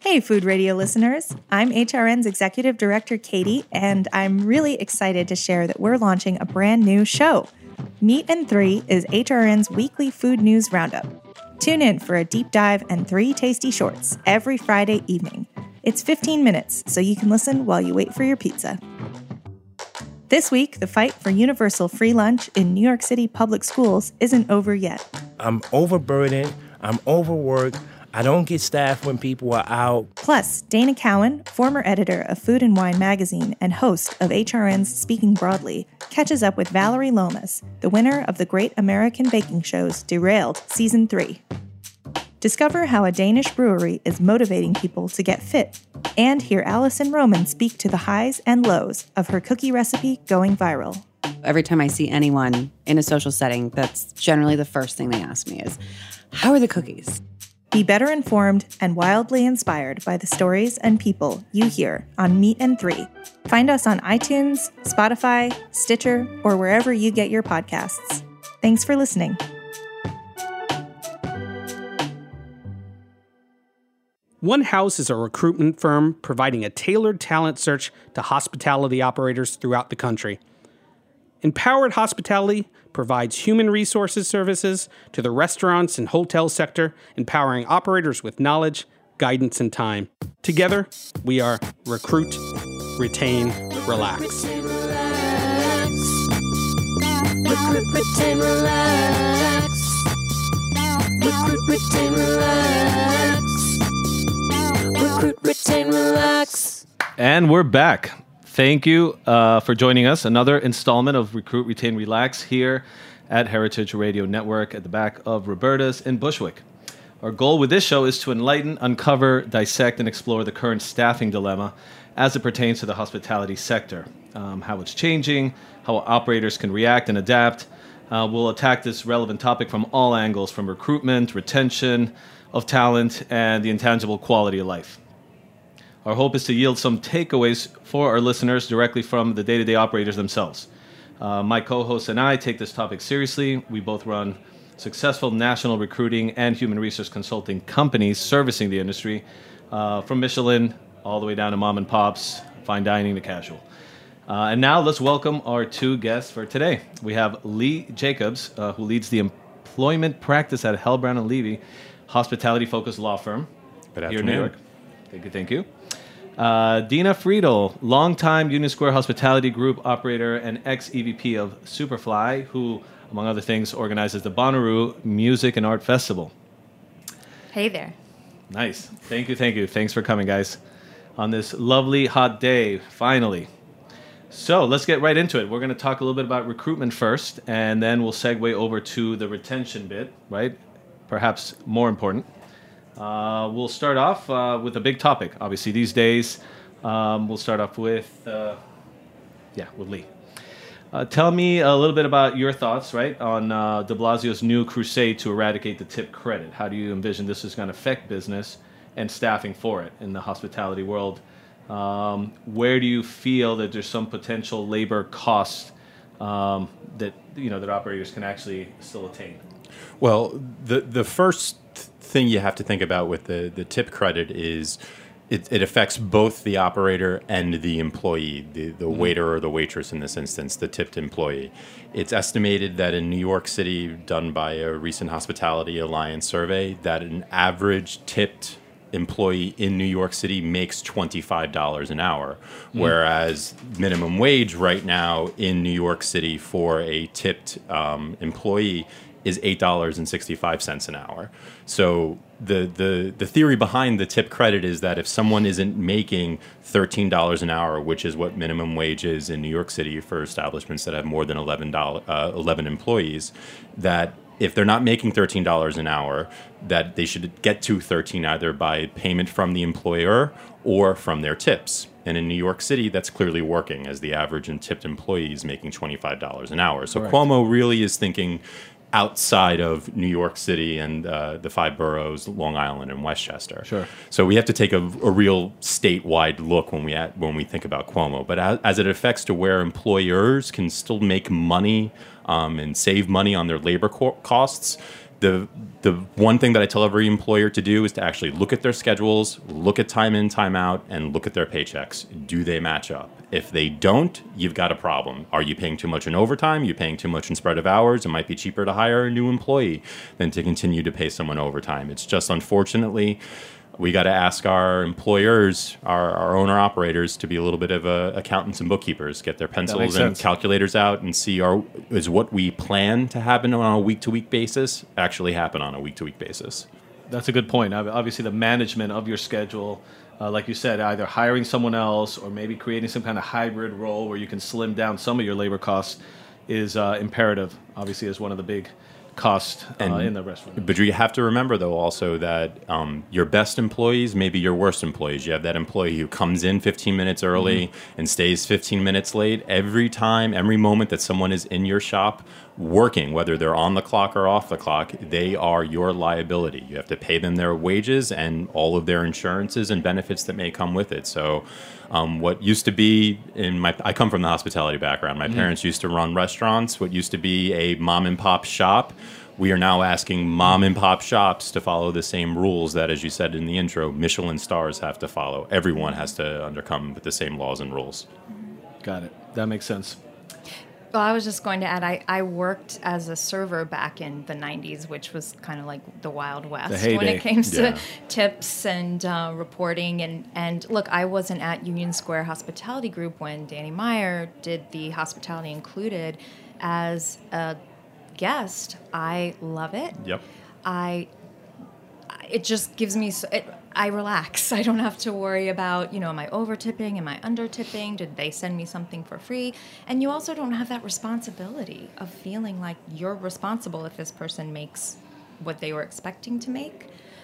Hey, Food Radio listeners. I'm HRN's Executive Director, Katie, and I'm really excited to share that we're launching a brand new show. Meat and 3 is HRN's weekly food news roundup. Tune in for a deep dive and 3 tasty shorts every Friday evening. It's 15 minutes, so you can listen while you wait for your pizza. This week, the fight for universal free lunch in New York City public schools isn't over yet. I'm overburdened. I'm overworked. I don't get staff when people are out. Plus, Dana Cowan, former editor of Food and Wine magazine and host of HRN's Speaking Broadly, catches up with Valerie Lomas, the winner of the Great American Baking Show's Derailed Season 3. Discover how a Danish brewery is motivating people to get fit, and hear Allison Roman speak to the highs and lows of her cookie recipe going viral. Every time I see anyone in a social setting, that's generally the first thing they ask me is, how are the cookies? Be better informed and wildly inspired by the stories and people you hear on Meat and 3. Find us on iTunes, Spotify, Stitcher, or wherever you get your podcasts. Thanks for listening. One House is a recruitment firm providing a tailored talent search to hospitality operators throughout the country. Empowered Hospitality provides human resources services to the restaurants and hotel sector, empowering operators with knowledge, guidance, and time. Together, we are Recruit, Retain, Relax. Recruit, retain, relax. Recruit, retain, relax. Recruit, retain, relax. And we're back. Thank you for joining us. Another installment of Recruit, Retain, Relax here at Heritage Radio Network at the back of Roberta's in Bushwick. Our goal with this show is to enlighten, uncover, dissect, and explore the current staffing dilemma as it pertains to the hospitality sector, how it's changing, how operators can react and adapt. We'll attack this relevant topic from all angles, from recruitment, retention of talent, and the intangible quality of life. Our hope is to yield some takeaways for our listeners directly from the day-to-day operators themselves. My co-host and I take this topic seriously. We both run successful national recruiting and human resource consulting companies servicing the industry, from Michelin all the way down to mom and pops, fine dining to casual. And now let's welcome our 2 guests for today. We have Lee Jacobs, who leads the employment practice at Hellbrown & Levy, hospitality-focused law firm here in New York. Thank you. Dina Friedel, longtime Union Square Hospitality Group operator and ex-EVP of Superfly, who, among other things, organizes the Bonnaroo Music and Art Festival. Hey there. Nice. Thank you. Thanks for coming, guys, on this lovely hot day, finally. So let's get right into it. We're going to talk a little bit about recruitment first, and then we'll segue over to the retention bit, right? Perhaps more important. We'll start off with a big topic, obviously, these days. We'll start off with Lee. Tell me a little bit about your thoughts, right, on de Blasio's new crusade to eradicate the tip credit. How do you envision this is going to affect business and staffing for it in the hospitality world? Where do you feel that there's some potential labor costs that operators can actually still attain? Well, the first thing you have to think about with the tip credit is it affects both the operator and the employee, the waiter or the waitress in this instance, the tipped employee. It's estimated that in New York City, done by a recent Hospitality Alliance survey, that an average tipped employee in New York City makes $25 an hour, whereas minimum wage right now in New York City for a tipped employee is $8.65 an hour. So the theory behind the tip credit is that if someone isn't making $13 an hour, which is what minimum wage is in New York City for establishments that have more than 11 employees, that if they're not making $13 an hour, that they should get to $13 either by payment from the employer or from their tips. And in New York City, that's clearly working, as the average and tipped employee is making $25 an hour. So Cuomo really is thinking outside of New York City and the 5 boroughs, Long Island and Westchester. Sure. So we have to take a real statewide look when we think about Cuomo. But as it affects to where employers can still make money and save money on their labor costs, the one thing that I tell every employer to do is to actually look at their schedules, look at time in, time out, and look at their paychecks. Do they match up? If they don't, you've got a problem. Are you paying too much in overtime? Are you paying too much in spread of hours? It might be cheaper to hire a new employee than to continue to pay someone overtime. It's just, unfortunately, we got to ask our employers, our owner-operators, to be a little bit of accountants and bookkeepers, get their pencils and calculators out and see is what we plan to happen on a week-to-week basis actually happen on a week-to-week basis. That's a good point. Obviously, the management of your schedule, like you said, either hiring someone else or maybe creating some kind of hybrid role where you can slim down some of your labor costs is imperative, obviously, as one of the big cost in the restaurant. But you have to remember, though, also that your best employees may be your worst employees. You have that employee who comes in 15 minutes early and stays 15 minutes late. Every moment that someone is in your shop working, whether they're on the clock or off the clock, they are your liability. You have to pay them their wages and all of their insurances and benefits that may come with it. So what used to be I come from the hospitality background. My parents used to run restaurants. What used to be a mom and pop shop, we are now asking mom and pop shops to follow the same rules that, as you said in the intro, Michelin stars have to follow. Everyone has to undercome with the same laws and rules. Got it. That makes sense. Well, I was just going to add, I worked as a server back in the 90s, which was kind of like the Wild West when it came to tips and reporting. And look, I wasn't at Union Square Hospitality Group when Danny Meyer did the Hospitality Included as a guest. I love it. Yep. It just gives me... I relax. I don't have to worry about, am I over tipping? Am I under tipping? Did they send me something for free? And you also don't have that responsibility of feeling like you're responsible if this person makes what they were expecting to make.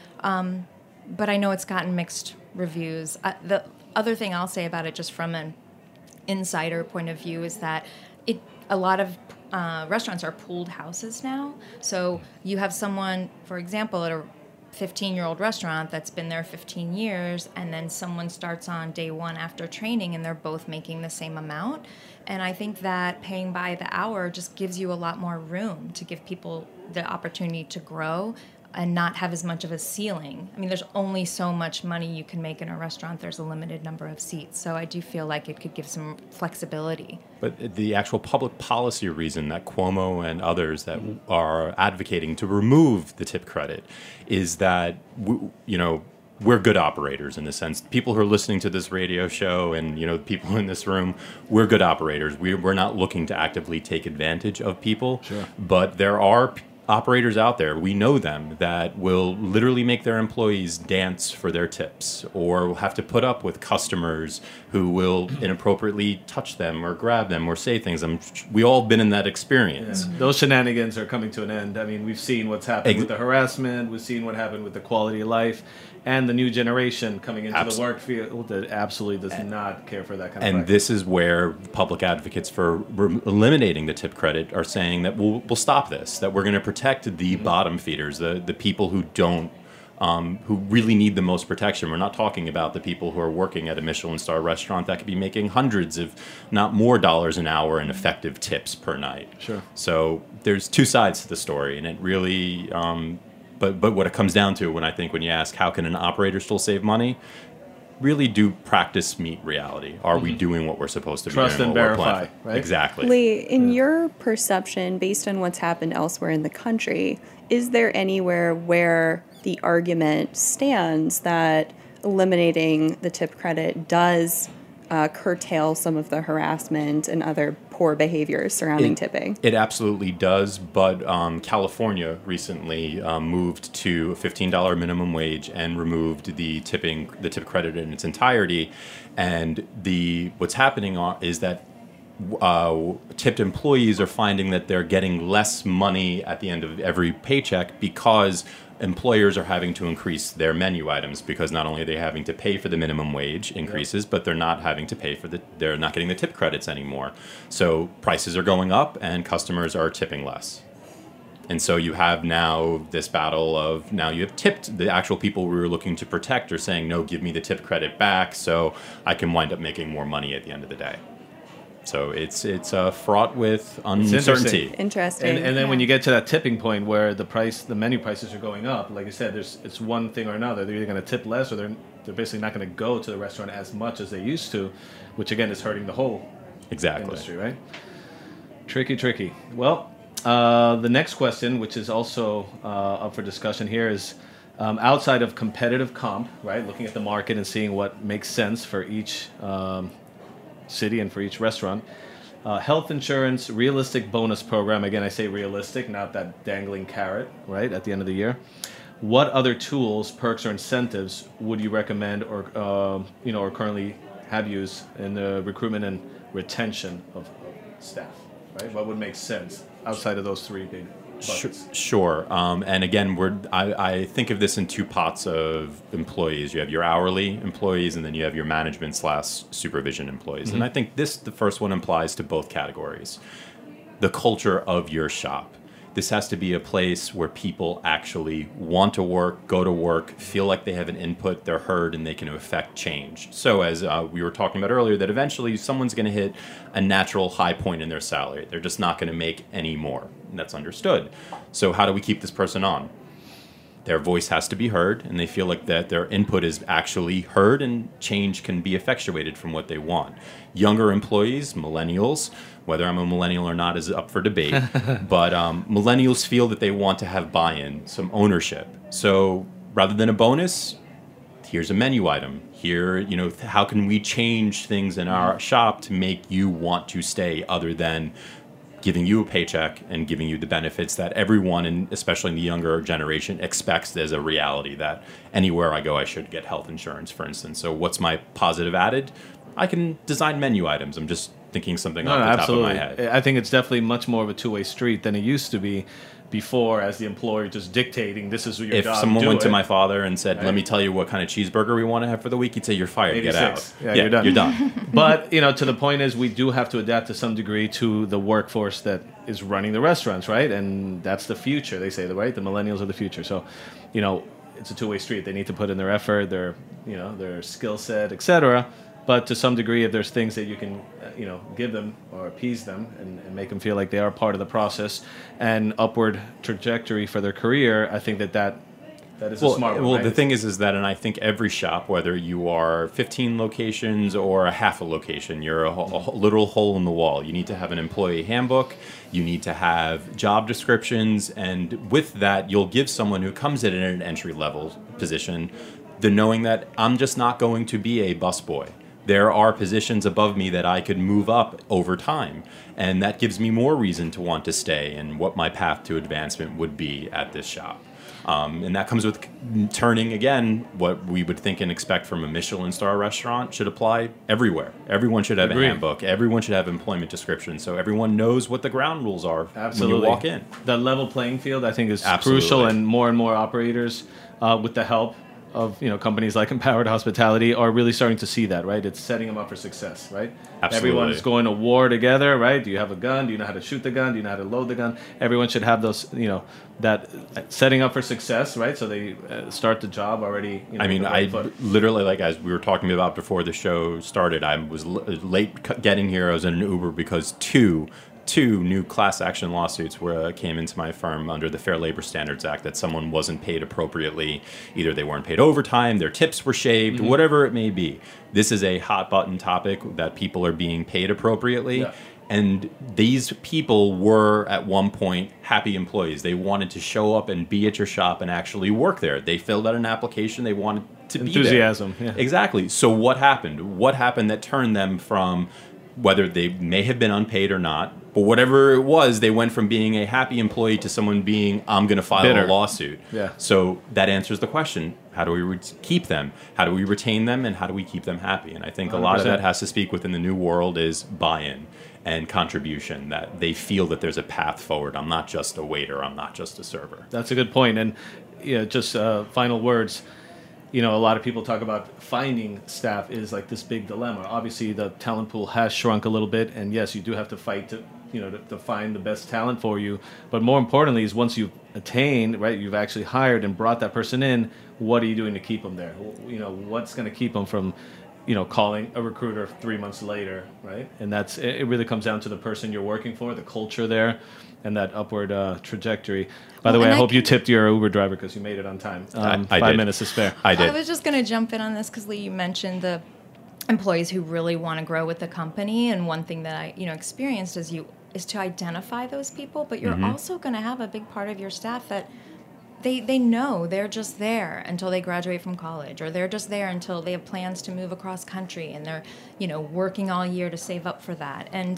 But I know it's gotten mixed reviews. The other thing I'll say about it, just from an insider point of view, is that a lot of restaurants are pooled houses now. So you have someone, for example, at a 15-year-old restaurant that's been there 15 years, and then someone starts on day one after training and they're both making the same amount. And I think that paying by the hour just gives you a lot more room to give people the opportunity to grow and not have as much of a ceiling. I mean, there's only so much money you can make in a restaurant. There's a limited number of seats. So I do feel like it could give some flexibility. But the actual public policy reason that Cuomo and others that are advocating to remove the tip credit is that, we're good operators in the sense. People who are listening to this radio show and, people in this room, we're good operators. We're not looking to actively take advantage of people. Sure. But there are operators out there, we know them, that will literally make their employees dance for their tips or will have to put up with customers who will inappropriately touch them or grab them or say things. We all been in that experience. Yeah. Those shenanigans are coming to an end. I mean, we've seen what's happened with the harassment. We've seen what happened with the quality of life. And the new generation coming into the work field that absolutely does not care for that kind of And practice. this is where public advocates for eliminating the tip credit are saying that we'll stop this, that we're going to protect the bottom feeders, the people who don't, who really need the most protection. We're not talking about the people who are working at a Michelin star restaurant that could be making hundreds, if not more, dollars an hour in effective tips per night. Sure. So there's two sides to the story, and it really... But what it comes down to when you ask how can an operator still save money, really do practice meet reality. Are we doing what we're supposed to be doing? Trust and verify, right? Exactly. Lee, in your perception, based on what's happened elsewhere in the country, is there anywhere where the argument stands that eliminating the tip credit does curtail some of the harassment and other poor behaviors surrounding tipping? It absolutely does, but California recently moved to a $15 minimum wage and removed the tip credit in its entirety. And what's happening is that tipped employees are finding that they're getting less money at the end of every paycheck because employers are having to increase their menu items, because not only are they having to pay for the minimum wage increases, but they're not having to pay they're not getting the tip credits anymore. So prices are going up and customers are tipping less. And so you have now this battle of, now you have tipped, the actual people we were looking to protect are saying, no, give me the tip credit back so I can wind up making more money at the end of the day. So it's fraught with interesting. uncertainty. Interesting. And then when you get to that tipping point where the menu prices are going up, like I said, it's one thing or another. They're either going to tip less, or they're basically not going to go to the restaurant as much as they used to, which again is hurting the whole industry, right? Tricky. Well, the next question, which is also up for discussion here, is outside of competitive comp, right? Looking at the market and seeing what makes sense for each city and for each restaurant. Health insurance, realistic bonus program. Again, I say realistic, not that dangling carrot, right, at the end of the year. What other tools, perks, or incentives would you recommend or currently have used in the recruitment and retention of staff, right? What would make sense outside of those three big buckets? Sure. And again, I think of this in two pots of employees. You have your hourly employees, and then you have your management/supervision employees. And I think the first one applies to both categories. The culture of your shop. This has to be a place where people actually want to work, go to work, feel like they have an input, they're heard, and they can affect change. So as we were talking about earlier, that eventually someone's going to hit a natural high point in their salary. They're just not going to make any more. And that's understood. So how do we keep this person on? Their voice has to be heard, and they feel like that their input is actually heard, and change can be effectuated from what they want. Younger employees, millennials, whether I'm a millennial or not is up for debate, but millennials feel that they want to have buy-in, some ownership. So rather than a bonus, here's a menu item. Here, how can we change things in our shop to make you want to stay, other than giving you a paycheck and giving you the benefits that everyone, and especially in the younger generation, expects as a reality, that anywhere I go, I should get health insurance, for instance. So what's my positive added? I can design menu items. I'm just thinking something off the top of my head. I think it's definitely much more of a two-way street than it used to be before, as the employer just dictating, this is your job. If someone went to my father and said, let me tell you what kind of cheeseburger we want to have for the week, he'd say, you're fired, 86. get out. Yeah, you're done. You're done. But, to the point is, we do have to adapt to some degree to the workforce that is running the restaurants, right? And that's the future, they say, right? The millennials are the future. So, it's a two-way street. They need to put in their effort, their skill set, etc. But to some degree, if there's things that you can, give them or appease them and make them feel like they are part of the process and upward trajectory for their career, I think that is a smart one. Well, right? the thing is that, and I think every shop, whether you are 15 locations or a half a location, you're a literal hole in the wall. You need to have an employee handbook. You need to have job descriptions. And with that, you'll give someone who comes in at an entry-level position the knowing that I'm just not going to be a busboy. There are positions above me that I could move up over time, and that gives me more reason to want to stay and what my path to advancement would be at this shop. And that comes with turning, again, what we would think and expect from a Michelin star restaurant should apply everywhere. Everyone should have a handbook. Everyone should have employment descriptions, so everyone knows what the ground rules are when you walk in. The level playing field, I think, is Absolutely. crucial, and more operators, with the help of companies like Empowered Hospitality, are really starting to see that, right? It's setting them up for success, right? Absolutely. Everyone is going to war together, right? Do you have a gun? Do you know how to shoot the gun? Do you know how to load the gun? Everyone should have those, that setting up for success, right? So they start the job already. I mean, I literally, like, as we were talking about before the show started, I was late getting here. I was in an Uber because two new class action lawsuits came into my firm under the Fair Labor Standards Act, that someone wasn't paid appropriately. Either they weren't paid overtime, their tips were shaved, whatever it may be. This is a hot button topic, that people are being paid appropriately. Yeah. And these people were at one point happy employees. They wanted to show up and be at your shop and actually work there. They filled out an application. They wanted to be there. Enthusiasm. Yeah. Exactly. So what happened? What happened that turned them from, whether they may have been unpaid or not, but whatever it was, they went from being a happy employee to someone being, I'm going to file a lawsuit. Yeah. So that answers the question. How do we keep them? How do we retain them? And how do we keep them happy? And I think 100%. A lot of that has to speak within the new world is buy-in and contribution, that they feel that there's a path forward. I'm not just a waiter. I'm not just a server. That's a good point. And just final words. A lot of people talk about finding staff is like this big dilemma. Obviously, the talent pool has shrunk a little bit, and yes, you do have to fight to find the best talent for you. But more importantly is, once you've attained, right, you've actually hired and brought that person in, what are you doing to keep them there? What's going to keep them from calling a recruiter 3 months later, right? And it really comes down to the person you're working for, the culture there, and that upward trajectory. By the way, I hope you tipped your Uber driver because you made it on time. I 5 did. minutes to spare. I did. I was just going to jump in on this because Lee, you mentioned the employees who really want to grow with the company, and one thing that I experienced is to identify those people, but you're also going to have a big part of your staff that they know they're just there until they graduate from college, or they're just there until they have plans to move across country, and they're working all year to save up for that. And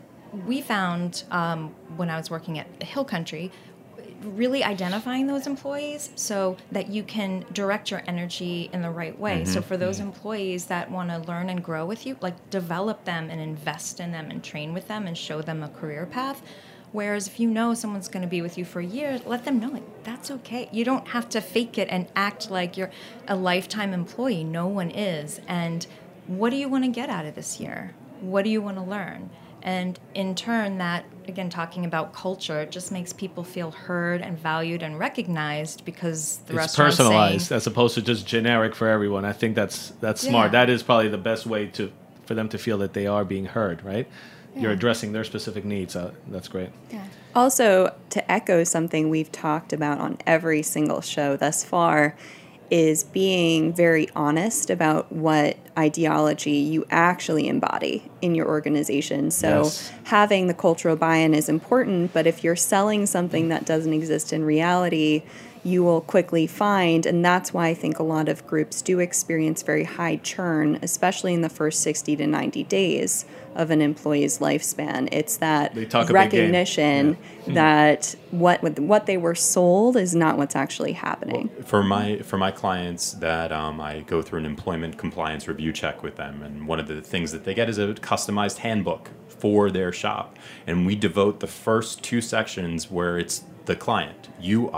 we found when I was working at Hill Country, really identifying those employees so that you can direct your energy in the right way. So for those employees that want to learn and grow with you, like develop them and invest in them and train with them and show them a career path. Whereas if you know someone's going to be with you for years, let them know, like, that's okay. You don't have to fake it and act like you're a lifetime employee. No one is. And what do you want to get out of this year? What do you want to learn? And in turn, that, again, talking about culture, it just makes people feel heard and valued and recognized because the It's restaurant's personalized saying, as opposed to just generic for everyone. I think that's smart. That is probably the best way for them to feel that they are being heard, right? You're addressing their specific needs. That's great. Yeah. Also, to echo something we've talked about on every single show thus far, is being very honest about what ideology you actually embody in your organization. So having the cultural buy-in is important, but if you're selling something that doesn't exist in reality, you will quickly find, and that's why I think a lot of groups do experience very high churn, especially in the first 60 to 90 days of an employee's lifespan. It's that recognition that what they were sold is not what's actually happening. Well, for my clients that I go through an employment compliance review check with them, and one of the things that they get is a customized handbook for their shop, and we devote the first 2 sections where it's the client.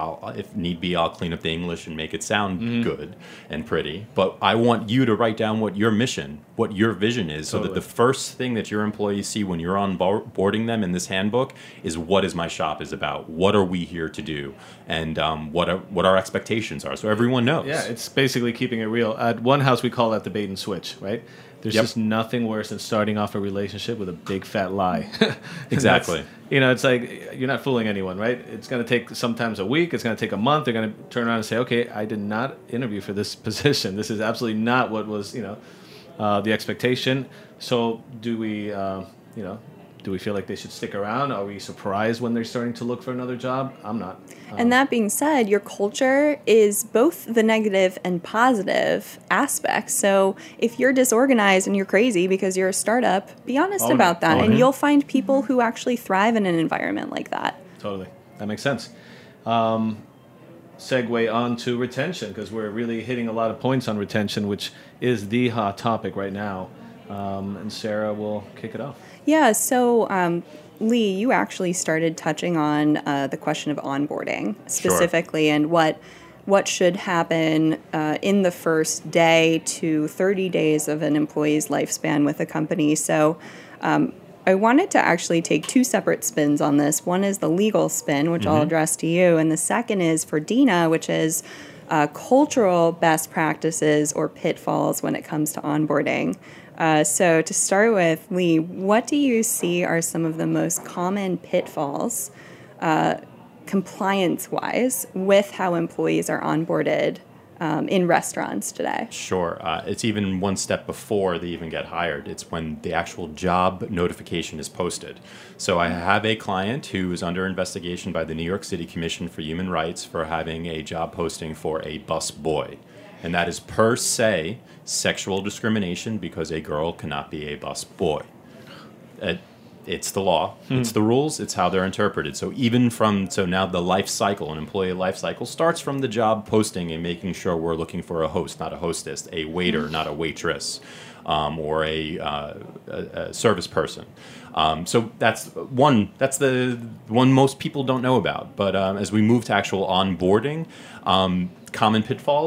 If need be, I'll clean up the English and make it sound good and pretty. But I want you to write down what your mission, what your vision is, so that the first thing that your employees see when you're onboarding them in this handbook is what is my shop is about. What are we here to do, and what our expectations are, so everyone knows. Yeah, it's basically keeping it real. At one house, we call that the bait and switch, right? There's just nothing worse than starting off a relationship with a big fat lie. Exactly. It's like you're not fooling anyone, right? It's going to take sometimes a week. It's going to take a month. They're going to turn around and say, okay, I did not interview for this position. This is absolutely not what was, the expectation. So do we, do we feel like they should stick around? Are we surprised when they're starting to look for another job? I'm not. And that being said, your culture is both the negative and positive aspects. So if you're disorganized and you're crazy because you're a startup, be honest about that. And you'll find people who actually thrive in an environment like that. Totally. That makes sense. Segue on to retention, because we're really hitting a lot of points on retention, which is the hot topic right now. And Sarah will kick it off. Yeah, so Lee, you actually started touching on the question of onboarding specifically, and what should happen in the first day to 30 days of an employee's lifespan with a company. So I wanted to actually take 2 separate spins on this. One is the legal spin, which I'll address to you, and the second is for Dina, which is cultural best practices or pitfalls when it comes to onboarding. So to start with, Lee, what do you see are some of the most common pitfalls, compliance-wise, with how employees are onboarded in restaurants today? Sure. It's even one step before they even get hired. It's when the actual job notification is posted. So I have a client who is under investigation by the New York City Commission for Human Rights for having a job posting for a bus boy. And that is per se sexual discrimination because a girl cannot be a bus boy. It's the law, it's the rules, it's how they're interpreted. So now the life cycle, an employee life cycle, starts from the job posting and making sure we're looking for a host, not a hostess, a waiter, not a waitress, or a service person. So that's the one most people don't know about. But as we move to actual onboarding, common pitfalls,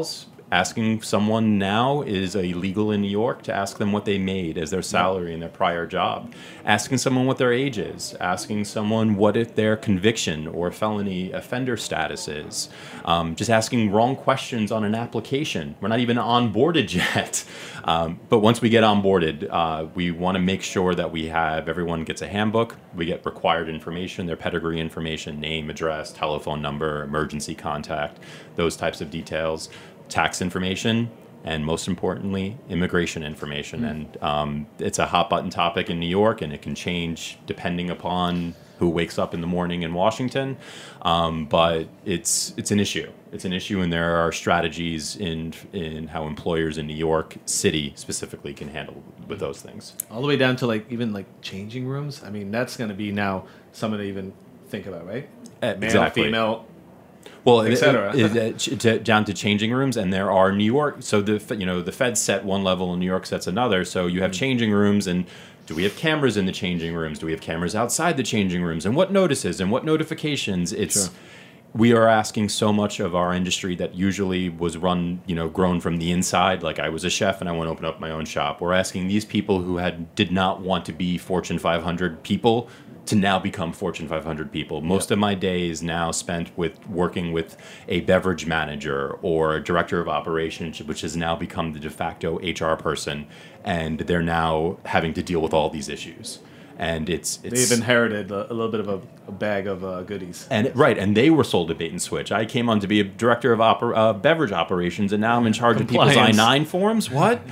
Asking someone now is illegal in New York to ask them what they made as their salary in their prior job. Asking someone what their age is. Asking someone what if their conviction or felony offender status is. Just asking wrong questions on an application. We're not even onboarded yet. But once we get onboarded, we want to make sure that everyone gets a handbook. We get required information, their pedigree information, name, address, telephone number, emergency contact, those types of details. Tax information, and most importantly, immigration information. And it's a hot button topic in New York, and it can change depending upon who wakes up in the morning in Washington. But it's an issue. It's an issue, and there are strategies in how employers in New York City specifically can handle with those things. All the way down to even changing rooms. I mean, that's going to be now something to even think about, right? Male, Exactly. female. Well, et cetera. Down to changing rooms, and there are New York. So the Fed set one level, and New York sets another. So you have changing rooms, and do we have cameras in the changing rooms? Do we have cameras outside the changing rooms? And what notices and what notifications? We are asking so much of our industry that usually was grown from the inside. Like I was a chef and I want to open up my own shop. We're asking these people who did not want to be Fortune 500 people to now become Fortune 500 people. Most of my day is now spent with working with a beverage manager or a director of operations, which has now become the de facto HR person, and they're now having to deal with all these issues. And they've inherited a little bit of a bag of goodies. And they were sold a bait and switch. I came on to be a director of beverage operations, and now I'm in charge of people's I-9 forms. What?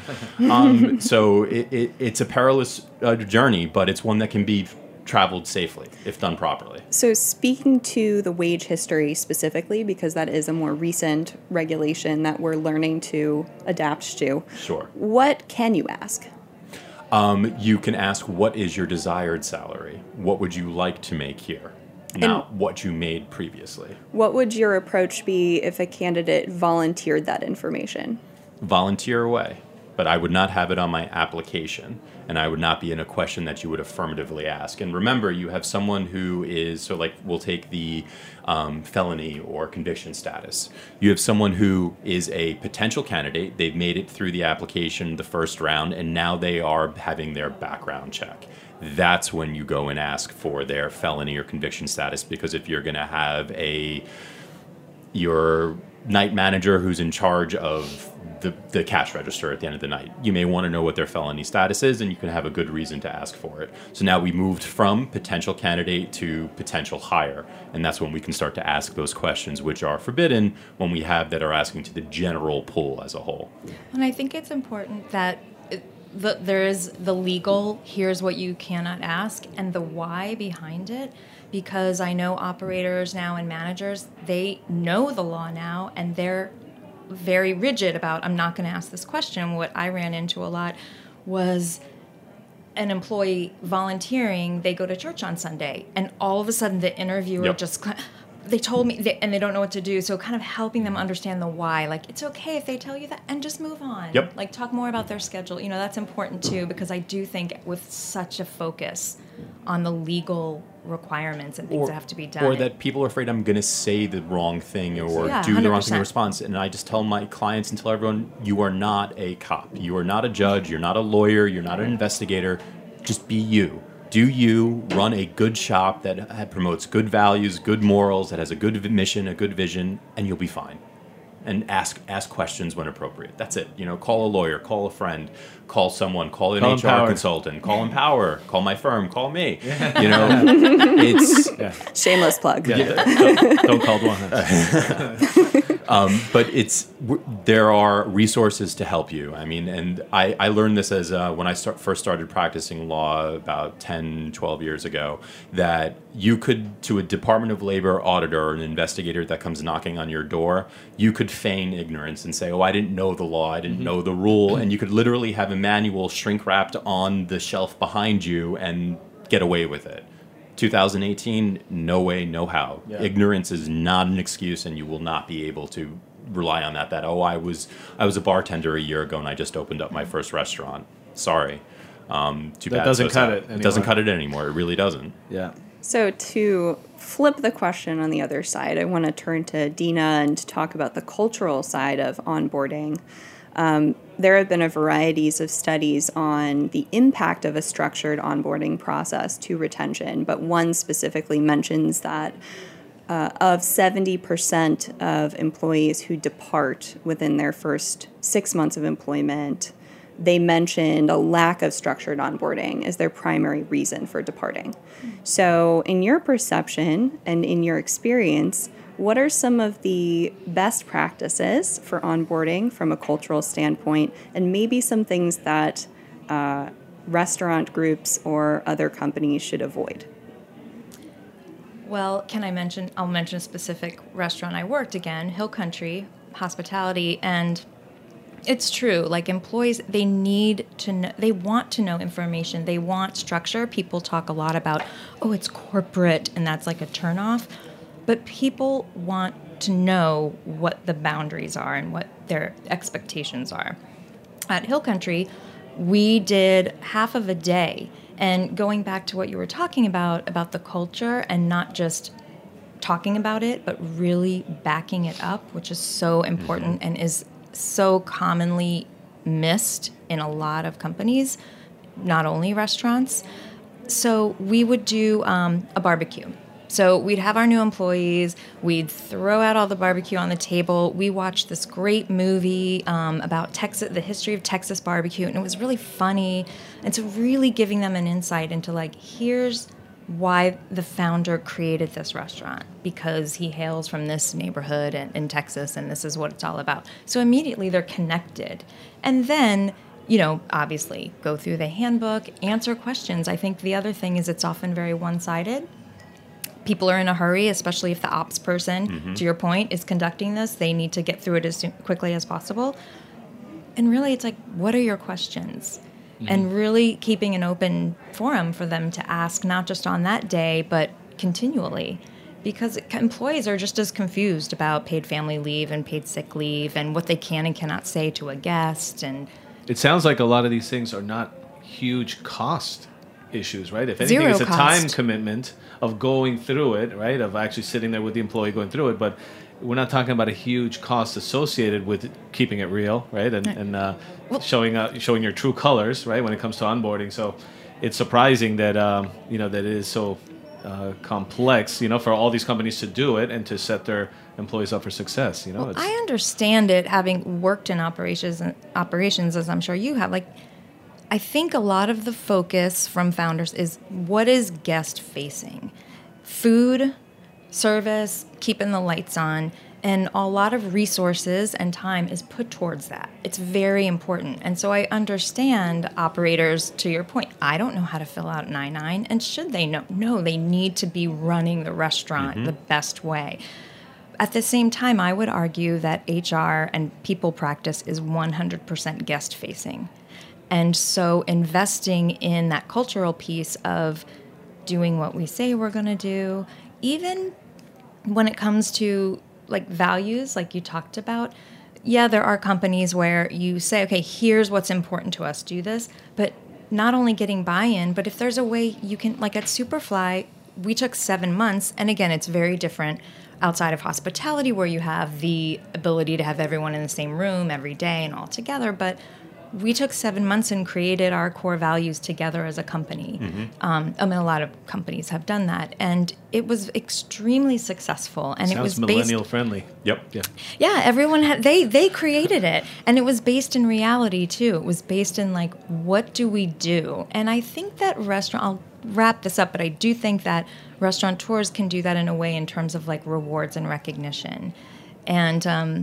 So it's a perilous journey, but it's one that can be traveled safely if done properly. So speaking to the wage history specifically, because that is a more recent regulation that we're learning to adapt to. Sure. What can you ask? You can ask, what is your desired salary? What would you like to make here? Not what you made previously. What would your approach be if a candidate volunteered that information? Volunteer away. But I would not have it on my application, and I would not be in a question that you would affirmatively ask. And remember, you have someone who is, we'll take the felony or conviction status. You have someone who is a potential candidate. They've made it through the application, the first round, and now they are having their background check. That's when you go and ask for their felony or conviction status, because if you're going to have your night manager who's in charge of the cash register at the end of the night, you may want to know what their felony status is, and you can have a good reason to ask for it. So now we moved from potential candidate to potential hire, and that's when we can start to ask those questions, which are forbidden when we have that are asking to the general pool as a whole. And I think it's important that there is the legal, here's what you cannot ask, and the why behind it. Because I know operators now and managers, they know the law now, and they're very rigid about, I'm not going to ask this question. What I ran into a lot was an employee volunteering, they go to church on Sunday, and all of a sudden the interviewer they told me, and they don't know what to do, so kind of helping them understand the why. Like, it's okay if they tell you that, and just move on. Yep. Like, talk more about their schedule. That's important too, because I do think with such a focus on the legal requirements and things that have to be done. Or that people are afraid I'm going to say the wrong thing or do the wrong thing in response. And I just tell my clients and tell everyone, you are not a cop. You are not a judge. You're not a lawyer. You're not an investigator. Just be you. Do you run a good shop that promotes good values, good morals, that has a good mission, a good vision, and you'll be fine. And ask questions when appropriate. That's it. Call a lawyer, call a friend, call someone, call an HR consultant, call Empower, call my firm, call me. It's shameless plug. Don't call one. But there are resources to help you. I mean, and I learned this as when I first started practicing law about 10, 12 years ago, that you could, to a Department of Labor auditor or an investigator that comes knocking on your door, you could feign ignorance and say, I didn't know the law, I didn't know the rule, and you could literally have a manual shrink-wrapped on the shelf behind you and get away with it. 2018, no way, no how. Yeah. Ignorance is not an excuse, and you will not be able to rely on that. I was a bartender a year ago, and I just opened up my first restaurant. Sorry. Too bad. That doesn't cut it anymore. It doesn't cut it anymore. It really doesn't. Yeah. So to flip the question on the other side, I want to turn to Dina and talk about the cultural side of onboarding. There have been a varieties of studies on the impact of a structured onboarding process to retention, but one specifically mentions that of 70% of employees who depart within their first 6 months of employment, they mentioned a lack of structured onboarding as their primary reason for departing. So in your perception and in your experience, what are some of the best practices for onboarding from a cultural standpoint, and maybe some things that restaurant groups or other companies should avoid? Well, I'll mention a specific restaurant I worked again, Hill Country Hospitality, and it's true. Like, employees, they need to know, they want to know information. They want structure. People talk a lot about, oh, it's corporate, and that's like a turnoff. But people want to know what the boundaries are and what their expectations are. At Hill Country, we did half of a day. And going back to what you were talking about the culture and not just talking about it, but really backing it up, which is so important and is so commonly missed in a lot of companies, not only restaurants. So we would do a barbecue. So we'd have our new employees, we'd throw out all the barbecue on the table. We watched this great movie about Texas, the history of Texas barbecue, and it was really funny. And so really giving them an insight into, like, here's why the founder created this restaurant, because he hails from this neighborhood in Texas, and this is what it's all about. So immediately they're connected. And then, obviously go through the handbook, answer questions. I think the other thing is it's often very one-sided. People are in a hurry, especially if the ops person, to your point, is conducting this. They need to get through it as quickly as possible. And really, it's like, what are your questions? And really keeping an open forum for them to ask, not just on that day, but continually. Because employees are just as confused about paid family leave and paid sick leave and what they can and cannot say to a guest. And it sounds like a lot of these things are not huge cost issues, right? If anything, it's a time commitment of going through it, right? Of actually sitting there with the employee going through it. But we're not talking about a huge cost associated with keeping it real, right? And showing your true colors, right? When it comes to onboarding. So it's surprising that, that it is so complex, for all these companies to do it and to set their employees up for success. Well, I understand it, having worked in operations, as I'm sure you have. Like, I think a lot of the focus from founders is what is guest facing. Food, service, keeping the lights on, and a lot of resources and time is put towards that. It's very important. And so I understand operators, to your point, I don't know how to fill out 9-9, and should they know? No, they need to be running the restaurant the best way. At the same time, I would argue that HR and people practice is 100% guest facing. And so investing in that cultural piece of doing what we say we're going to do, even when it comes to, like, values, like you talked about, yeah, there are companies where you say, okay, here's what's important to us, do this. But not only getting buy-in, but if there's a way you can, like at Superfly, we took 7 months. And again, it's very different outside of hospitality where you have the ability to have everyone in the same room every day and all together. But we took 7 months and created our core values together as a company. A lot of companies have done that, and it was extremely successful. And Sounds it was millennial friendly. Yep. Yeah, everyone had they created it, and it was based in reality too. It was based in, like, what do we do? And I think that I'll wrap this up, but I do think that restaurateurs can do that in a way in terms of, like, rewards and recognition. And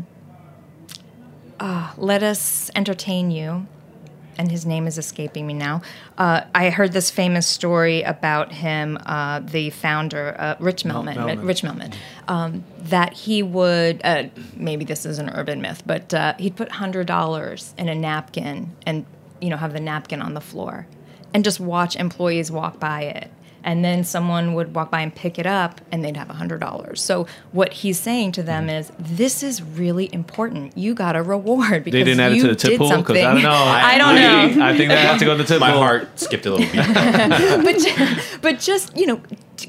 let us entertain you. And his name is escaping me now. I heard this famous story about him, the founder, Rich Millman, that he would, maybe this is an urban myth, but he'd put $100 in a napkin and, have the napkin on the floor and just watch employees walk by it. And then someone would walk by and pick it up, and they'd have $100. So what he's saying to them is, this is really important. You got a reward because they didn't add it to the tip pool, because I don't know. I don't know. I think they have to go to the tip pool. My heart skipped a little beat. but just,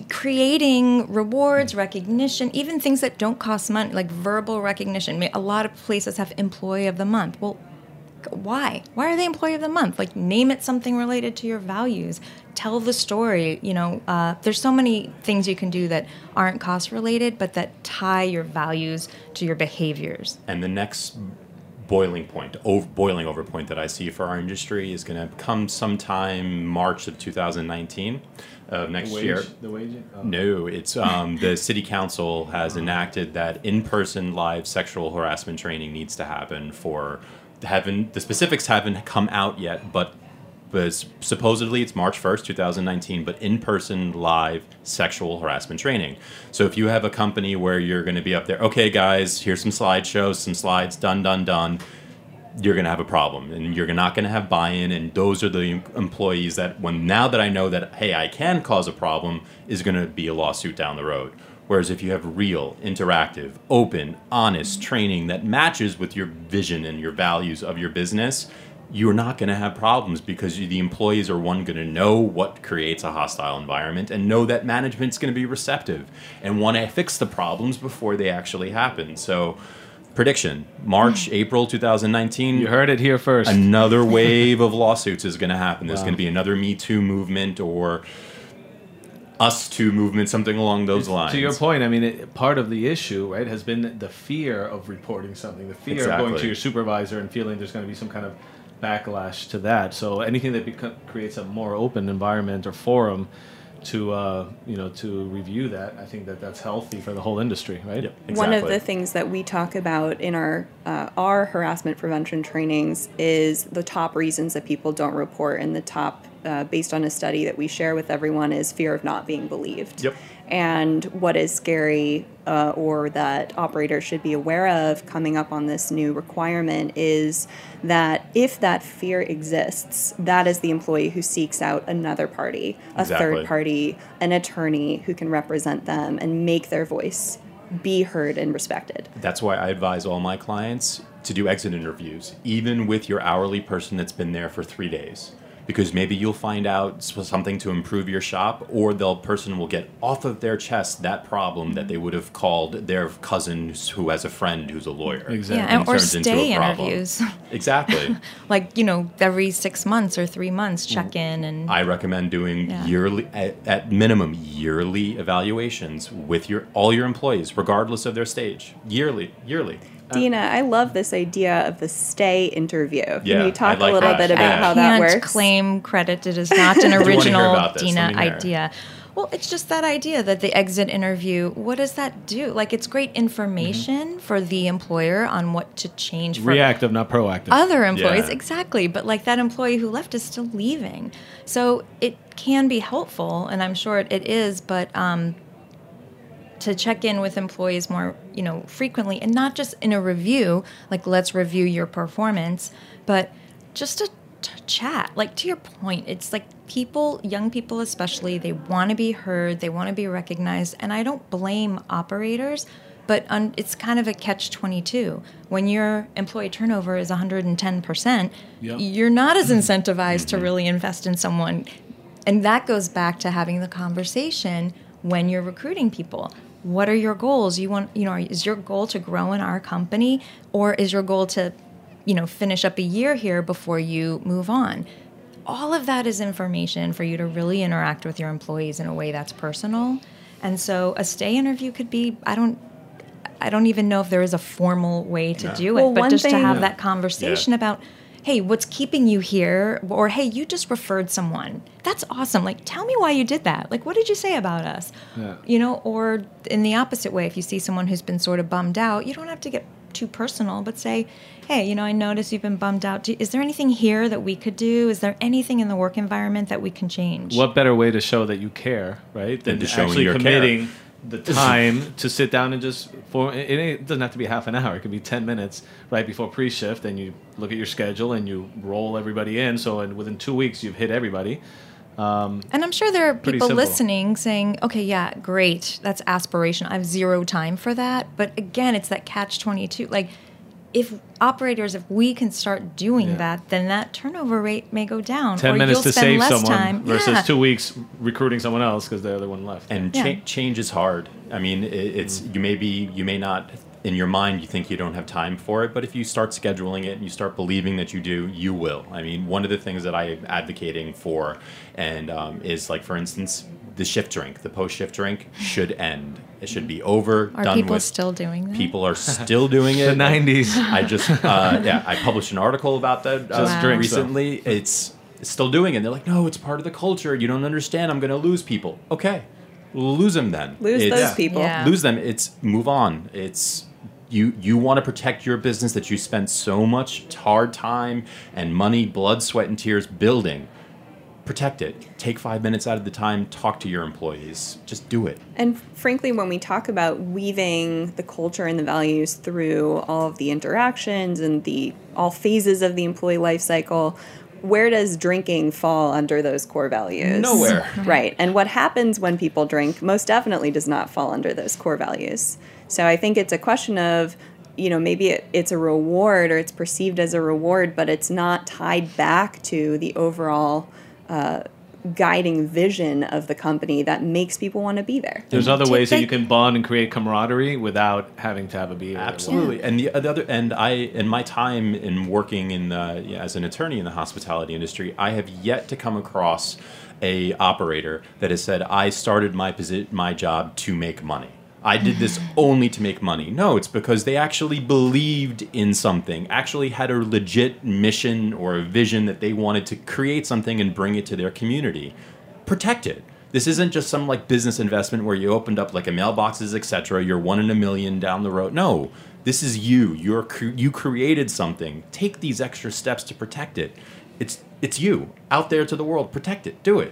creating rewards, recognition, even things that don't cost money, like verbal recognition. A lot of places have Employee of the Month. Well, why? Why are they Employee of the Month? Like, name it something related to your values. Tell the story. There's so many things you can do that aren't cost related, but that tie your values to your behaviors. And the next boiling over point that I see for our industry is going to come sometime March of 2019 of next year. The wage? Oh. No, it's the city council has enacted that in-person live sexual harassment training needs to happen the specifics haven't come out yet, but supposedly it's March 1st, 2019, but in-person live sexual harassment training. So if you have a company where you're going to be up there, okay, guys, here's some slideshows, some slides, done, you're going to have a problem, and you're not going to have buy-in, and those are the employees that, now that I know that, hey, I can cause a problem, is going to be a lawsuit down the road. Whereas if you have real, interactive, open, honest training that matches with your vision and your values of your business, you're not going to have problems because the employees are, one, going to know what creates a hostile environment and know that management's going to be receptive and want to fix the problems before they actually happen. So, prediction, March, April 2019. You heard it here first. Another wave of lawsuits is going to happen. There's going to be another Me Too movement or Us Too movement, something along those lines. To your point, I mean, part of the issue, right, has been the fear of reporting something, the fear of going to your supervisor and feeling there's going to be some kind of backlash to that. So anything that creates a more open environment or forum to review that, I think that's healthy for the whole industry, right? Yep, exactly. One of the things that we talk about in our harassment prevention trainings is the top reasons that people don't report, and the top, based on a study that we share with everyone, is fear of not being believed. Yep. And what is scary, or that operators should be aware of coming up on this new requirement, is that if that fear exists, that is the employee who seeks out another party, a third party, an attorney who can represent them and make their voice be heard and respected. That's why I advise all my clients to do exit interviews, even with your hourly person that's been there for 3 days. Because maybe you'll find out something to improve your shop, or the person will get off of their chest that problem that they would have called their cousin who has a friend who's a lawyer. Exactly. Yeah, or stay interviews. Exactly. Like, every 6 months or 3 months, check in. And I recommend doing yearly, at minimum, yearly evaluations with all your employees, regardless of their stage. Yearly. Dina, I love this idea of the stay interview. Can you talk like a little that. bit about how that works? I can't claim credit. It is not an original Dina Let me hear. idea. Well, it's just that idea that the exit interview, what does that do? Like, it's great information for the employer on what to change for reactive, not proactive. other employees. Yeah. Exactly. But like, that employee who left is still leaving. So it can be helpful, and I'm sure it is, but to check in with employees more, frequently, and not just in a review, like, let's review your performance, but just to chat. Like, to your point, it's like young people especially, they want to be heard, they want to be recognized, and I don't blame operators, but it's kind of a catch-22. When your employee turnover is 110%, you're not as incentivized to really invest in someone. And that goes back to having the conversation when you're recruiting people. What are your goals? Is your goal to grow in our company, or is your goal to, finish up a year here before you move on? All of that is information for you to really interact with your employees in a way that's personal. And so a stay interview could be, I don't even know if there is a formal way to do it, but just to have that conversation about, hey, what's keeping you here? Or, hey, you just referred someone. That's awesome. Like, tell me why you did that. Like, what did you say about us? Yeah. Or in the opposite way, if you see someone who's been sort of bummed out, you don't have to get too personal, but say, hey, I noticed you've been bummed out. Is there anything here that we could do? Is there anything in the work environment that we can change? What better way to show that you care, right? Than to actually your committing the time to sit down and it doesn't have to be half an hour. It could be 10 minutes right before pre-shift, and you look at your schedule and you roll everybody in. So within 2 weeks, you've hit everybody. And I'm sure there are people simple. listening saying, okay, yeah, great. That's aspirational. I have zero time for that. But again, it's that catch-22. Like, if we can start doing that, then that turnover rate may go down. 10 or minutes you'll to spend save less someone time. versus 2 weeks recruiting someone else because they're the one left. And change is hard. I mean, it's you may not, in your mind, you think you don't have time for it, but if you start scheduling it and you start believing that you do, you will. I mean, one of the things that I'm advocating for and is, like, for instance, the shift drink, the post-shift drink should end. It should be over, Are done people with. still doing that? People are still doing it. The 90s. I just, I published an article about that recently. It's still doing it. They're like, no, it's part of the culture. You don't understand. I'm going to lose people. Okay, lose them then. Lose those people. Yeah. Lose them. It's move on. It's you want to protect your business that you spent so much hard time and money, blood, sweat, and tears building. Protect it. Take 5 minutes out of the time. Talk to your employees. Just do it. And frankly, when we talk about weaving the culture and the values through all of the interactions and all phases of the employee life cycle, where does drinking fall under those core values? Nowhere. Right. And what happens when people drink most definitely does not fall under those core values. So I think it's a question of, maybe it's a reward or it's perceived as a reward, but it's not tied back to the overall guiding vision of the company that makes people want to be there. There's other ways that you can bond and create camaraderie without having to have a beer. Absolutely. And the other, and in my time in working as an attorney in the hospitality industry, I have yet to come across a operator that has said, I started my job to make money. I did this only to make money. No, it's because they actually believed in something, actually had a legit mission or a vision that they wanted to create something and bring it to their community. Protect it. This isn't just some like business investment where you opened up like a mailboxes, etc. You're 1 in a million down the road. No, this is you. You created something. Take these extra steps to protect it. It's you out there to the world. Protect it. Do it.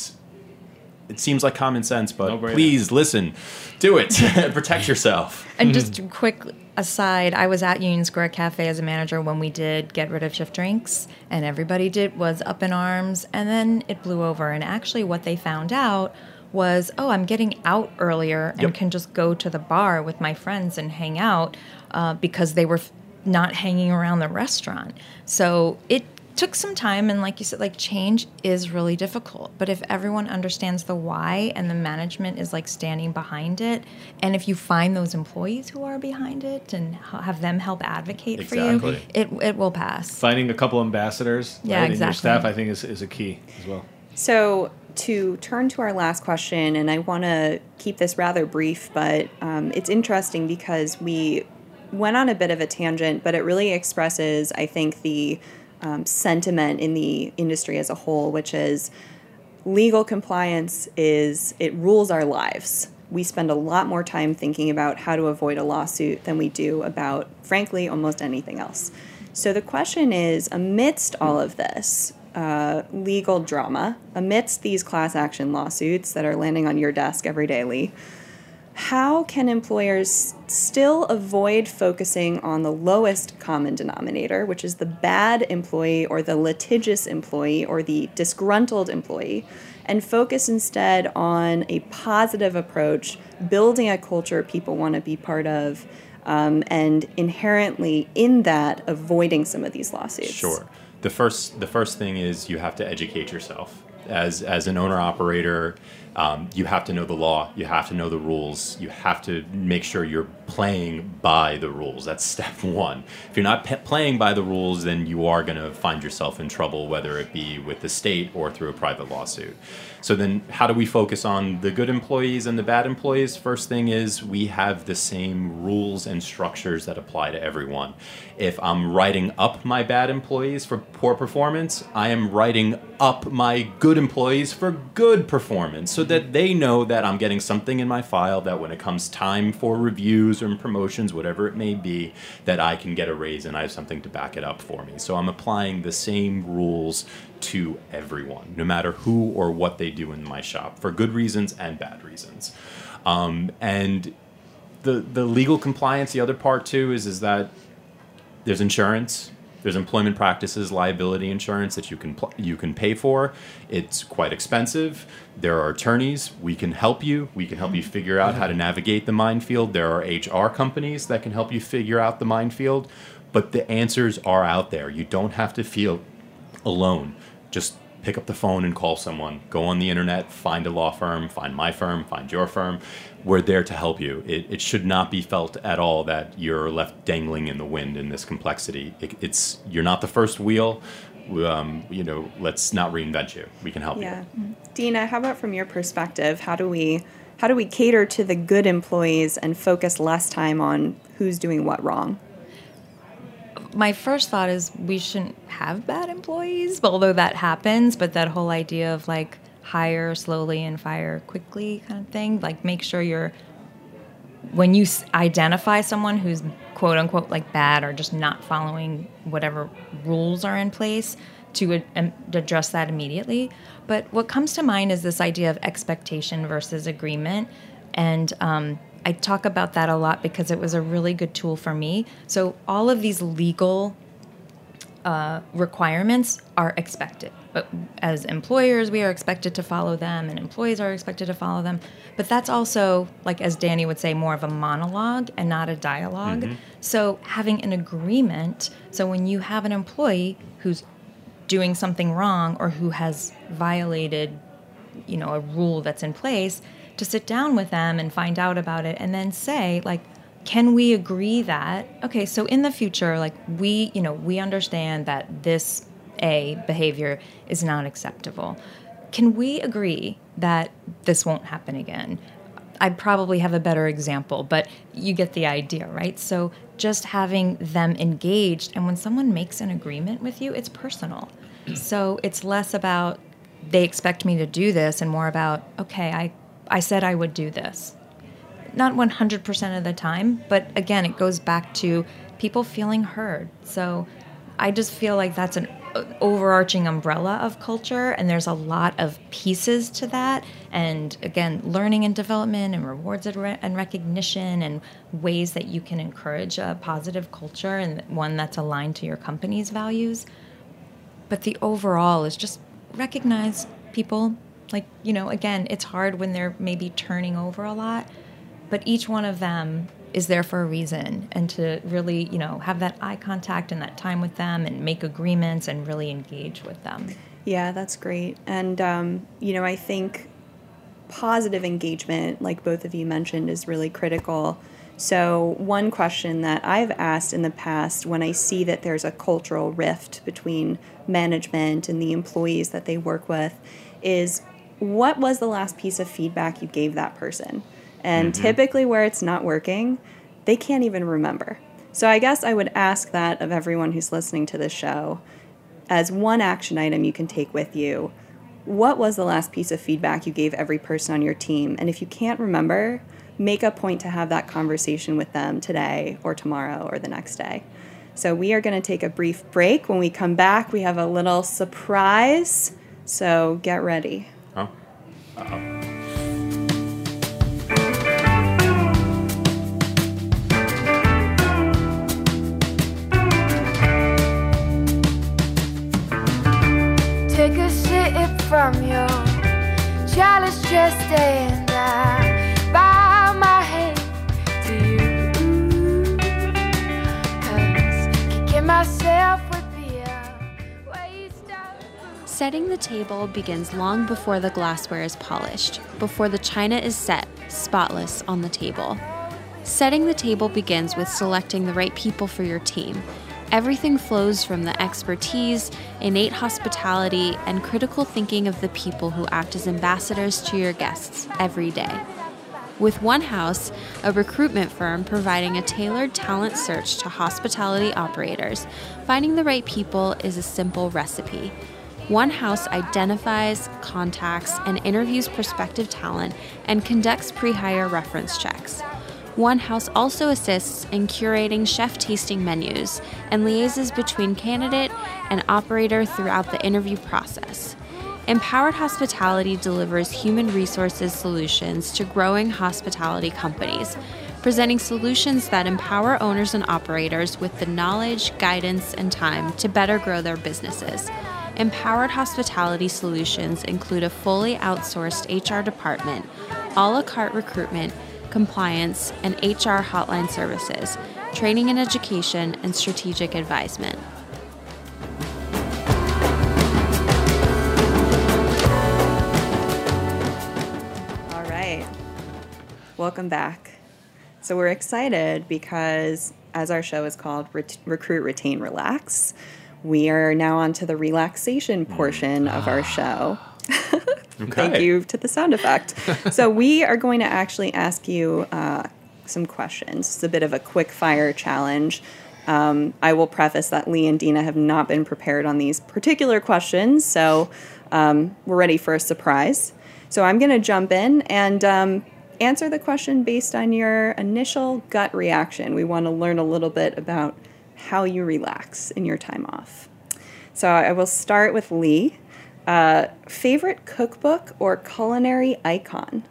It seems like common sense, but please listen. Do it. Protect yourself. And just a quick aside, I was at Union Square Cafe as a manager when we did get rid of shift drinks, and everybody was up in arms, and then it blew over. And actually what they found out was, I'm getting out earlier and can just go to the bar with my friends and hang out because they were not hanging around the restaurant. So it took some time, and like you said, like change is really difficult, but if everyone understands the why and the management is like standing behind it, and if you find those employees who are behind it and have them help advocate for you, it will pass. Finding a couple ambassadors in your staff, I think, is a key as well. So to turn to our last question, and I want to keep this rather brief, but it's interesting because we went on a bit of a tangent, but it really expresses, I think, the sentiment in the industry as a whole, which is legal compliance it rules our lives. We spend a lot more time thinking about how to avoid a lawsuit than we do about, frankly, almost anything else. So the question is, amidst all of this legal drama, amidst these class action lawsuits that are landing on your desk every day, Lee, how can employers still avoid focusing on the lowest common denominator, which is the bad employee or the litigious employee or the disgruntled employee, and focus instead on a positive approach, building a culture people want to be part of, and inherently in that avoiding some of these lawsuits? Sure. The first thing is you have to educate yourself. As an owner-operator, you have to know the law. You have to know the rules. You have to make sure you're playing by the rules. That's step one. If you're not playing by the rules, then you are going to find yourself in trouble, whether it be with the state or through a private lawsuit. So then how do we focus on the good employees and the bad employees? First thing is we have the same rules and structures that apply to everyone. If I'm writing up my bad employees for poor performance, I am writing up my good employees for good performance so that they know that I'm getting something in my file that when it comes time for reviews or promotions, whatever it may be, that I can get a raise and I have something to back it up for me. So I'm applying the same rules to everyone, no matter who or what they do in my shop, for good reasons and bad reasons. And the legal compliance, the other part too, is that there's insurance. There's employment practices, liability insurance that you can pay for. It's quite expensive. There are attorneys. We can help you. We can help you figure out how to navigate the minefield. There are HR companies that can help you figure out the minefield. But the answers are out there. You don't have to feel alone. Just pick up the phone and call someone. Go on the internet, find a law firm, find my firm, find your firm. We're there to help you. It should not be felt at all that you're left dangling in the wind in this complexity. You're not the first wheel. Let's not reinvent you. We can help you. Yeah. Dina, how about from your perspective? How do we cater to the good employees and focus less time on who's doing what wrong? My first thought is we shouldn't have bad employees, although that happens, but that whole idea of like hire slowly and fire quickly kind of thing, like make sure when you identify someone who's quote unquote like bad or just not following whatever rules are in place, to address that immediately. But what comes to mind is this idea of expectation versus agreement. And I talk about that a lot because it was a really good tool for me. So all of these legal requirements are expected. But as employers, we are expected to follow them, and employees are expected to follow them. But that's also, like as Danny would say, more of a monologue and not a dialogue. Mm-hmm. So having an agreement, so when you have an employee who's doing something wrong or who has violated, a rule that's in place, to sit down with them and find out about it and then say, like, can we agree that, okay, so in the future, like, we understand that this behavior is not acceptable. Can we agree that this won't happen again? I probably have a better example, but you get the idea, right? So just having them engaged, and when someone makes an agreement with you, it's personal. So it's less about they expect me to do this and more about, okay, I said I would do this. Not 100% of the time, but again, it goes back to people feeling heard. So I just feel like that's an overarching umbrella of culture, and there's a lot of pieces to that. And again, learning and development and rewards and recognition and ways that you can encourage a positive culture and one that's aligned to your company's values. But the overall is just recognize people. Like, again, it's hard when they're maybe turning over a lot, but each one of them is there for a reason, and to really, have that eye contact and that time with them and make agreements and really engage with them. Yeah, that's great. And, I think positive engagement, like both of you mentioned, is really critical. So one question that I've asked in the past when I see that there's a cultural rift between management and the employees that they work with is, what was the last piece of feedback you gave that person? And typically where it's not working, they can't even remember. So I guess I would ask that of everyone who's listening to this show, as one action item you can take with you. What was the last piece of feedback you gave every person on your team? And if you can't remember, make a point to have that conversation with them today or tomorrow or the next day. So we are going to take a brief break. When we come back, we have a little surprise. So get ready. Oh. Uh-oh. Take a sip from your chalice, just staying there. Bow my head to you, 'cause kicking myself would be a waste of. Setting the table begins long before the glassware is polished, before the china is set, spotless on the table. Setting the table begins with selecting the right people for your team. Everything flows from the expertise, innate hospitality, and critical thinking of the people who act as ambassadors to your guests every day. With One House, a recruitment firm providing a tailored talent search to hospitality operators, finding the right people is a simple recipe. One House identifies, contacts, and interviews prospective talent and conducts pre-hire reference checks. One House also assists in curating chef-tasting menus and liaises between candidate and operator throughout the interview process. Empowered Hospitality delivers human resources solutions to growing hospitality companies, presenting solutions that empower owners and operators with the knowledge, guidance, and time to better grow their businesses. Empowered Hospitality solutions include a fully outsourced HR department, a la carte recruitment, compliance, and HR hotline services, training and education, and strategic advisement. All right. Welcome back. So we're excited because, as our show is called Recruit, Retain, Relax, we are now on to the relaxation portion of our show. Thank you to the sound effect. So we are going to actually ask you some questions. It's a bit of a quick fire challenge. I will preface that Lee and Dina have not been prepared on these particular questions, so we're ready for a surprise. So I'm going to jump in and answer the question based on your initial gut reaction. We want to learn a little bit about how you relax in your time off. So I will start with Lee. Favorite cookbook or culinary icon?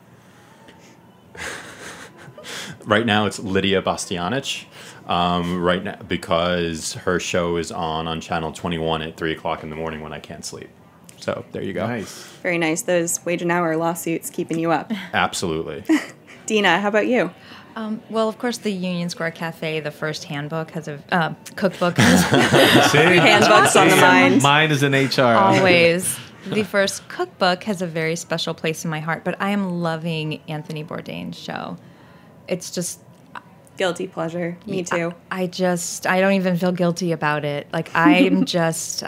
Right now, it's Lydia Bastianich. Right now, because her show is on Channel 21 at 3 o'clock in the morning when I can't sleep. So there you go. Nice. Very nice. Those wage and hour lawsuits keeping you up. Absolutely. Dina, how about you? Well, of course, the Union Square Cafe, the first handbook has a cookbook. Has Handbooks on the mind. Mine is in HR. always. The first cookbook has a very special place in my heart, but I am loving Anthony Bourdain's show. It's just Guilty pleasure. Me too. I don't even feel guilty about it. Like I'm just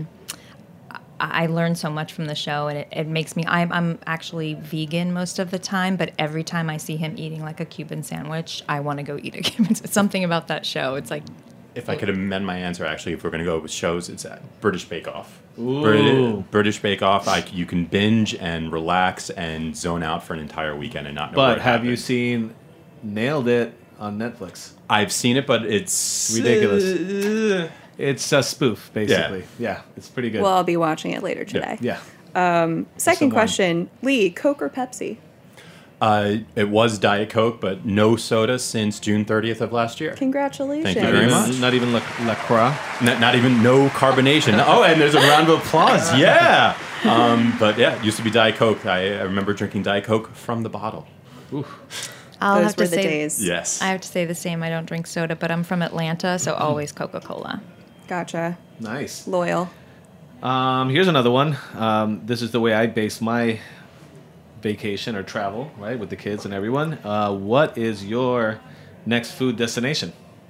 I learn so much from the show, and it makes me. I'm actually vegan most of the time, but every time I see him eating like a Cuban sandwich, I want to go eat a Cuban. Something about that show. It's like. If I could amend my answer, actually, if we're going to go with shows, it's British Bake Off. Ooh. British Bake Off. You can binge and relax and zone out for an entire weekend and not know. But what have you happened. seen Nailed It on Netflix? I've seen it, but it's ridiculous. It's a spoof, basically. Yeah, it's pretty good. Well, I'll be watching it later today. Yeah. Second question, Lee, Coke or Pepsi? It was Diet Coke, but no soda since June 30th of last year. Congratulations. Thank you very much. Not even La Croix. Not even no carbonation. Oh, and there's a round of applause. Yeah. But yeah, it used to be Diet Coke. I remember drinking Diet Coke from the bottle. I'll Those have to were the say, days. Yes. I have to say the same. I don't drink soda, but I'm from Atlanta, so always Coca-Cola. Gotcha. Nice. Loyal. Here's another one. This is the way I base my vacation or travel, right, with the kids and everyone. What is your next food destination?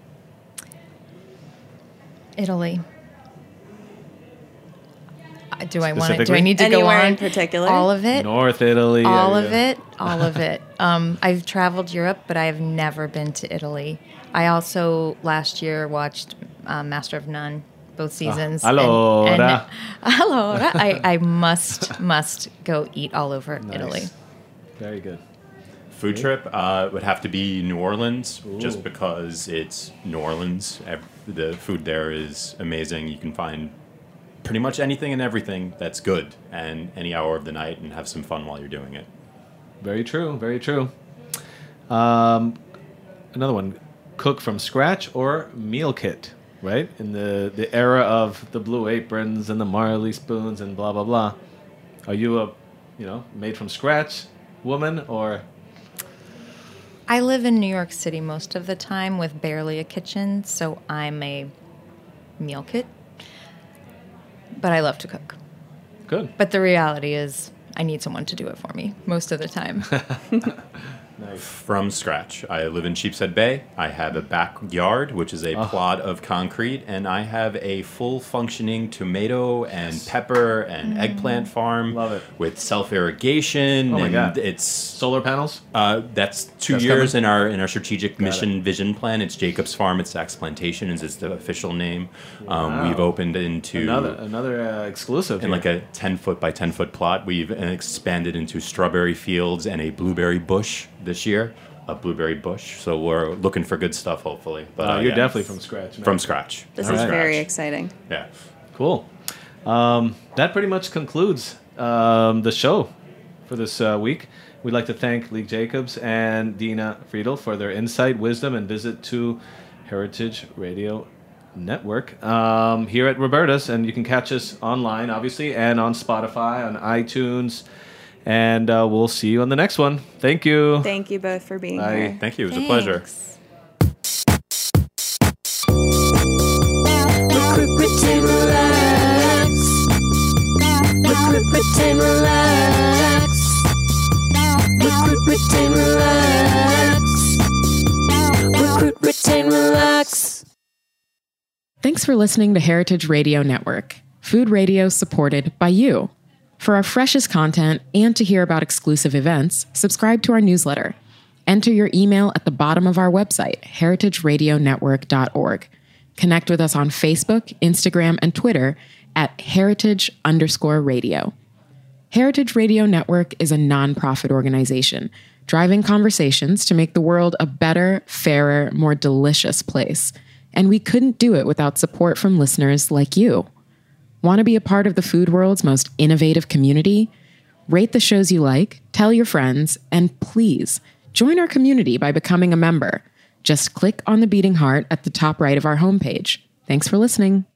Italy. Do I want it? Do I Specifically? need to go Anywhere on? in particular? All of it. North Italy. All of area. it. All of it. I've traveled Europe, but I have never been to Italy. I also last year watched Master of None, both seasons. Allora. Allora. I must go eat all over Nice. Italy. Very good. Food trip would have to be New Orleans, just because it's New Orleans. The food there is amazing. You can find pretty much anything and everything that's good, and any hour of the night, and have some fun while you're doing it. Very true. Very true. Another one. Cook from scratch or meal kit, right? In the era of the Blue Aprons and the Marley spoons and blah, blah, blah. Are you a, made from scratch woman or... I live in New York City most of the time with barely a kitchen, so I'm a meal kit. But I love to cook. Good. But the reality is I need someone to do it for me most of the time. From scratch. I live in Sheepshead Bay. I have a backyard, which is a plot of concrete, and I have a full functioning tomato and pepper and eggplant farm. Love it. With self-irrigation. Oh my and God. It's Solar panels? that's 2 That's years coming? in our strategic mission vision plan. It's Jacob's Farm. It's Saks Plantation is the official name. Wow. We've opened into Another exclusive in here. like a 10-foot by 10-foot plot. We've expanded into strawberry fields and a blueberry bush this year. A blueberry bush. So we're looking for good stuff, hopefully. But You're yeah, definitely from scratch. from scratch. This From is scratch. very exciting. Yeah. Cool. That pretty much concludes the show for this week. We'd like to thank Lee Jacobs and Dina Friedel for their insight, wisdom, and visit to Heritage Radio Network here at Roberta's. And you can catch us online, obviously, and on Spotify, on iTunes. And we'll see you on the next one. Thank you. Thank you both for being Bye. here. Thank you. It was a pleasure. Thanks. Thanks for listening to Heritage Radio Network, food radio supported by you. For our freshest content and to hear about exclusive events, subscribe to our newsletter. Enter your email at the bottom of our website, heritageradionetwork.org. Connect with us on Facebook, Instagram, and Twitter at heritage_radio. Heritage Radio Network is a nonprofit organization driving conversations to make the world a better, fairer, more delicious place. And we couldn't do it without support from listeners like you. Want to be a part of the food world's most innovative community? Rate the shows you like, tell your friends, and please join our community by becoming a member. Just click on the beating heart at the top right of our homepage. Thanks for listening.